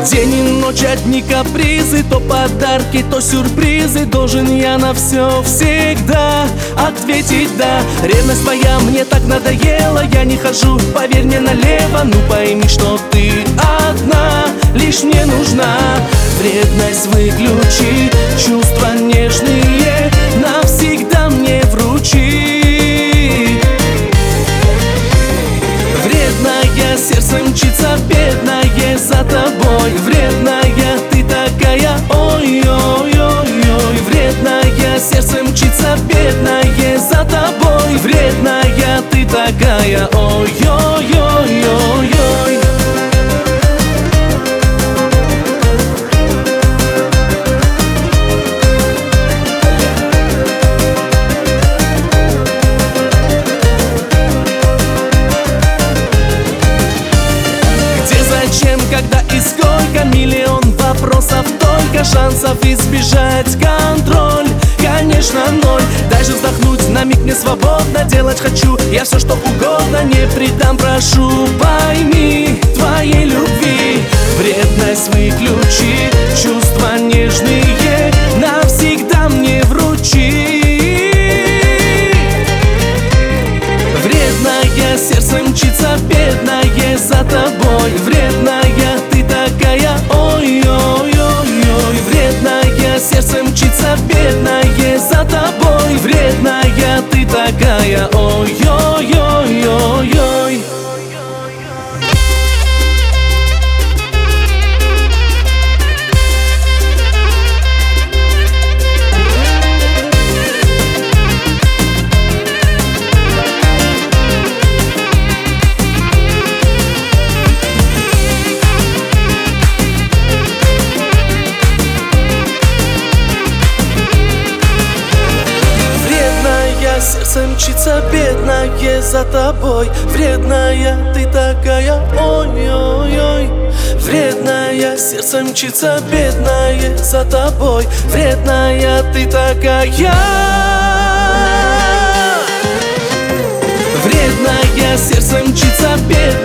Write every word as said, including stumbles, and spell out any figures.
День и ночь одни капризы, то подарки, то сюрпризы. Должен я на все всегда ответить да. Ревность твоя мне так надоела, я не хожу, поверь мне, налево. Ну пойми, что ты одна лишь мне нужна. Вредность выключи, чувства нежные навсегда мне вручи. Вредная, сердце мчится, бедная за тобой. Вредная, ты такая, ой-ой-ой-ой. Вредная, сердце мчится, бедная за тобой. Вредная, ты такая, ой-ой-ой-ой-ой. Зачем, когда и сколько? Миллион вопросов, только шансов избежать контроль, конечно, ноль. Дай же вздохнуть, на миг мне свободно. Делать хочу я все, что угодно. Не предам, прошу, пойми, твоей любви. Вредность выключи, чувства нежные навсегда мне вручи. Вредная, сердце мчится, бедная за тобой. Вредная, ты такая, ой-ой-ой-ой. Вредная, сердце мчится, бедная за тобой. Вредная, ты такая, ой-ой-ой-ой-ой. Сердце мчится, бедная за тобой. Вредная, ты такая, ой-ой-ой. Вредная, сердце мчится, бедная за тобой. Вредная, ты такая. Вредная, сердце мчится, бедная